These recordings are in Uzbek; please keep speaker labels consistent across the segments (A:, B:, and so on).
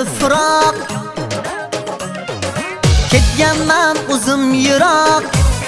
A: firoq, ketganman o'zim yiroq.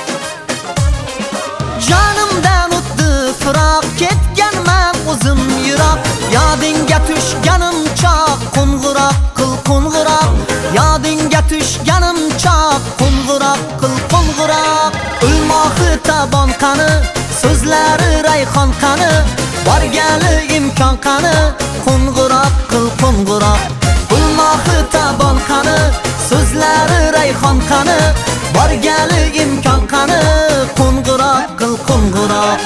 A: Jonimdan o'tdi firoq, ketganman o'zim yiroq. Yodingga tushganim choq, qo'ng'iroq qil qo'ng'iroq. Yodingga tushganim choq, qo'ng'iroq qil qo'ng'iroq. Ulmoqi tabon qani, so'zlari rayhon qani, borgali imkon qani, qo'ng'iroq qil qo'ng'iroq. Ulmoqi tabon qani, so'zlari rayhon qani, borgali imkon qani, qo'ng'iroq qil qo'ng'iroq.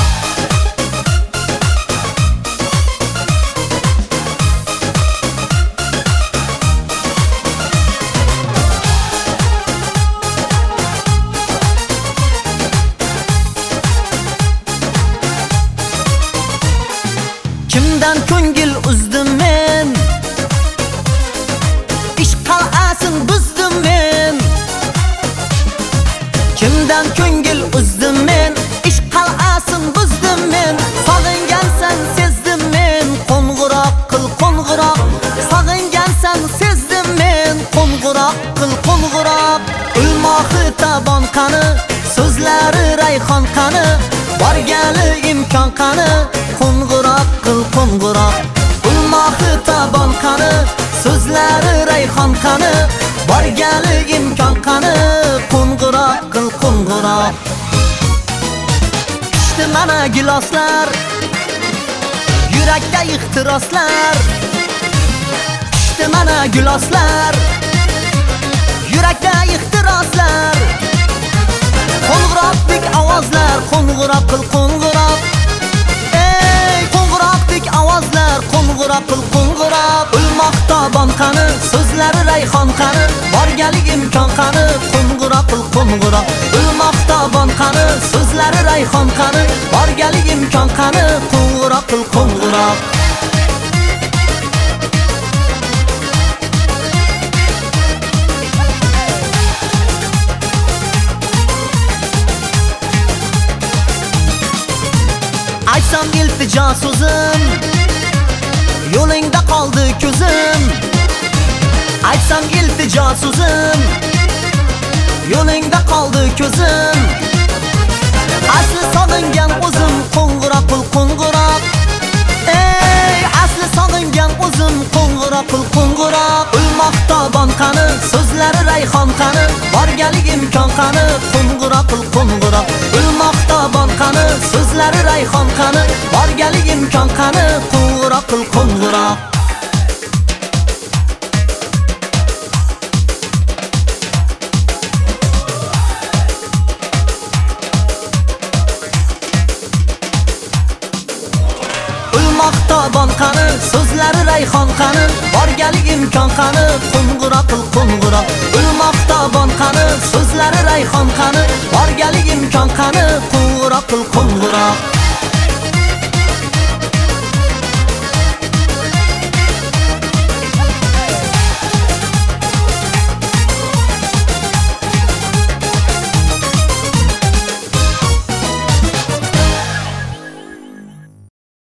A: Kimdan ko'ngil uzdim men, ish qal'asin buzdim men. Kimdan ko'ngil uzdim men, ish qal'asin buzdim men. Sog'ingansan sezdim men, qo'ng'iroq qil qo'ng'iroq. Sog'ingansan sezdim men, qo'ng'iroq qil qo'ng'iroq. Ulmoqi tabon qani, so'zlari rayhon qani, borgali imkon qani, qo'ng'iroq qil qo'ng'iroq. Ulmoqi tabon qani, so'zlari rayhon qani, borgali imkon qani, qo'ng'iroq qil qo'ng'iroq. Pishdi mana giloslar, yurakda ixtiroslar. Pishdi mana giloslar, yurakda ixtiroslar. Qo'ng'iroqdek ovozlar, qo'ng'iroq qil qo'ng'iroq. Qo'ng'iroqdek ovozlar, qo'ng'iroq qil qo'ng'iroq. Ulmoq tabon qani, so'zlari rayhon qani, borgali imkon qani, qo'ng'iroq qil qo'ng'iroq. Ulmoq tabon qani, so'zlari rayhon qani, borgali imkon qani, qo'ng'iroq qil qo'ng'iroq. Aytsam iltijo so'zim, yo'lingda qoldi ko'zim. Aytsam iltijo so'zim, yo'lingda qoldi ko'zim. Asli sog'ingan o'zim, qo'ng'iroq qil qo'ng'iroq. Asli sog'ingan o'zim, qo'ng'iroq qil qo'ng'iroq. Ulmoq tabon qani, so'zlari rayhon qani, borgali imkon qani, qo'ng'iroq qil qo'ng'iroq. Ulmoq tabon qani, so'zlari rayhon qani, borgali imkon qani, qo'ng'iroq qil qo'ng'iroq. Ulmoq tabon qani, so'zlari rayhon qani, borgali imkon qani,